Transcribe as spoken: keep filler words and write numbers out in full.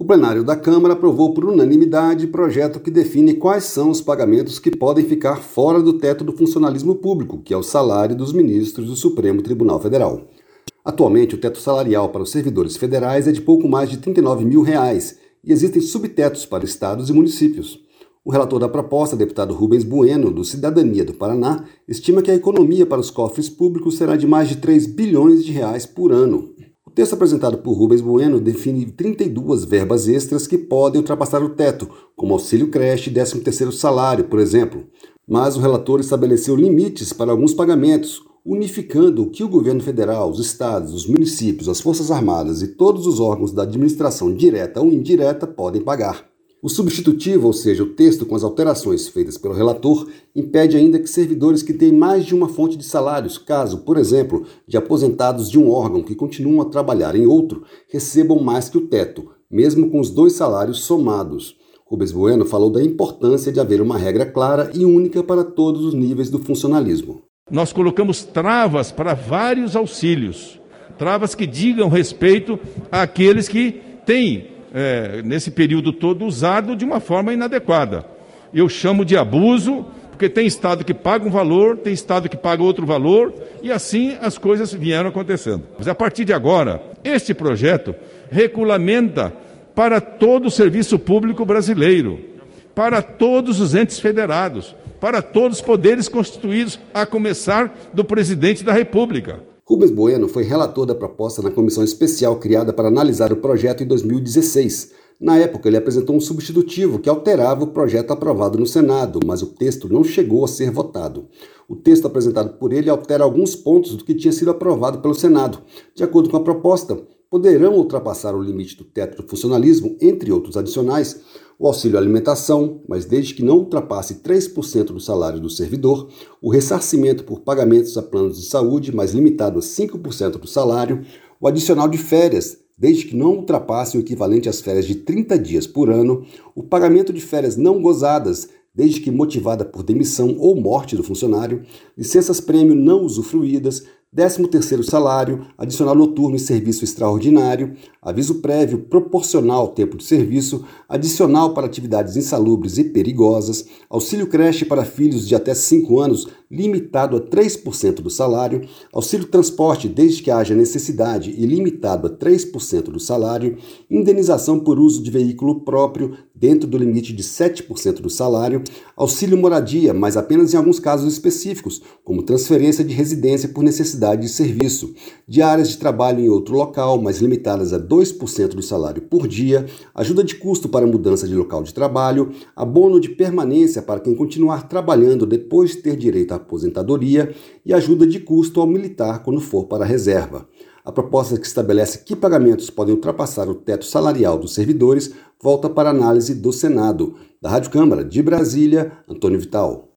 O plenário da Câmara aprovou por unanimidade projeto que define quais são os pagamentos que podem ficar fora do teto do funcionalismo público, que é o salário dos ministros do Supremo Tribunal Federal. Atualmente, o teto salarial para os servidores federais é de pouco mais de trinta e nove mil reais e existem subtetos para estados e municípios. O relator da proposta, deputado Rubens Bueno, do Cidadania do Paraná, estima que a economia para os cofres públicos será de mais de três bilhões de reais por ano. O texto apresentado por Rubens Bueno define trinta e duas verbas extras que podem ultrapassar o teto, como auxílio creche e décimo terceiro salário, por exemplo. Mas o relator estabeleceu limites para alguns pagamentos, unificando o que o governo federal, os estados, os municípios, as forças armadas e todos os órgãos da administração direta ou indireta podem pagar. O substitutivo, ou seja, o texto com as alterações feitas pelo relator, impede ainda que servidores que têm mais de uma fonte de salários, caso, por exemplo, de aposentados de um órgão que continuam a trabalhar em outro, recebam mais que o teto, mesmo com os dois salários somados. Rubens Bueno falou da importância de haver uma regra clara e única para todos os níveis do funcionalismo. Nós colocamos travas para vários auxílios, travas que digam respeito àqueles que têm, É, nesse período todo, usado de uma forma inadequada. Eu chamo de abuso, porque tem estado que paga um valor, tem estado que paga outro valor, e assim as coisas vieram acontecendo. Mas a partir de agora, este projeto regulamenta para todo o serviço público brasileiro, para todos os entes federados, para todos os poderes constituídos, a começar do presidente da República. Rubens Bueno foi relator da proposta na comissão especial criada para analisar o projeto em dois mil e dezesseis. Na época, ele apresentou um substitutivo que alterava o projeto aprovado no Senado, mas o texto não chegou a ser votado. O texto apresentado por ele altera alguns pontos do que tinha sido aprovado pelo Senado. De acordo com a proposta, poderão ultrapassar o limite do teto do funcionalismo, entre outros adicionais, o auxílio alimentação, mas desde que não ultrapasse três por cento do salário do servidor, o ressarcimento por pagamentos a planos de saúde, mas limitado a cinco por cento do salário, o adicional de férias, desde que não ultrapasse o equivalente às férias de trinta dias por ano, o pagamento de férias não gozadas, desde que motivada por demissão ou morte do funcionário, licenças-prêmio não usufruídas, décimo terceiro salário, adicional noturno e serviço extraordinário, aviso prévio proporcional ao tempo de serviço, adicional para atividades insalubres e perigosas, auxílio creche para filhos de até cinco anos, limitado a três por cento do salário, auxílio transporte desde que haja necessidade e limitado a três por cento do salário, indenização por uso de veículo próprio dentro do limite de sete por cento do salário, auxílio moradia, mas apenas em alguns casos específicos, como transferência de residência por necessidade de serviço, diárias de trabalho em outro local, mas limitadas a dois por cento do salário por dia, ajuda de custo para mudança de local de trabalho, abono de permanência para quem continuar trabalhando depois de ter direito à aposentadoria e ajuda de custo ao militar quando for para a reserva. A proposta que estabelece que pagamentos podem ultrapassar o teto salarial dos servidores volta para análise do Senado. Da Rádio Câmara de Brasília, Antônio Vital.